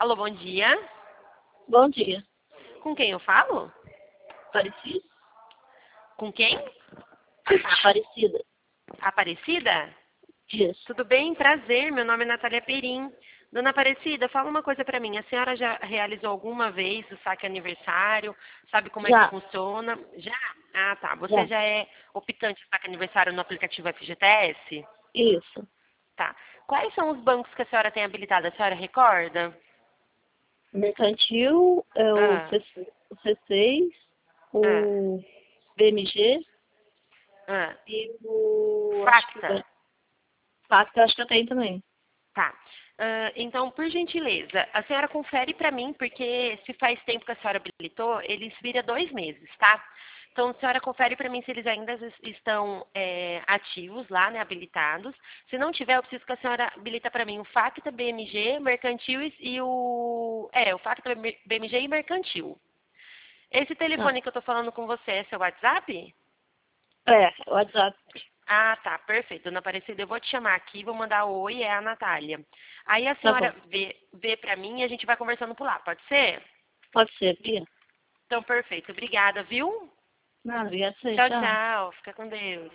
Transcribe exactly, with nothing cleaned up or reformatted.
Alô, bom dia. Bom dia. Com quem eu falo? Aparecida? Com quem? Aparecida. Aparecida? Isso. Tudo bem? Prazer, meu nome é Natália Perim. Dona Aparecida, fala uma coisa pra mim. A senhora já realizou alguma vez o saque aniversário? Sabe como é que Já, funciona? Já? Ah, tá. Você já. já é optante de saque aniversário no aplicativo F G T S? Isso. Tá. Quais são os bancos que a senhora tem habilitado? A senhora recorda? Mercantil, é o, Ah, C, o C seis, ah, o B M G ah. e o... Acho que Facta? o Pacto, acho que eu tenho também. Tá. Ah, então, por gentileza, a senhora confere para mim, porque se faz tempo que a senhora habilitou, ele expira dois meses, tá? Então, a senhora confere para mim se eles ainda es- estão é, ativos lá, né, habilitados. Se não tiver, eu preciso que a senhora habilita para mim o Facta, B M G, Mercantil e e o... É, o Facta, B M G e Mercantil. Esse Ah, telefone que eu tô falando com você é seu WhatsApp? é, o WhatsApp. Ah, tá, perfeito. Dona Aparecida, eu vou te chamar aqui, vou mandar o oi, é a Natália. Aí a Tá senhora bom. vê, vê pra mim e a gente vai conversando por lá, pode ser? Pode ser, Bia. Então, perfeito. Obrigada, viu? Nada, obrigada a você. Tchau, Tchau. tchau. Fica com Deus.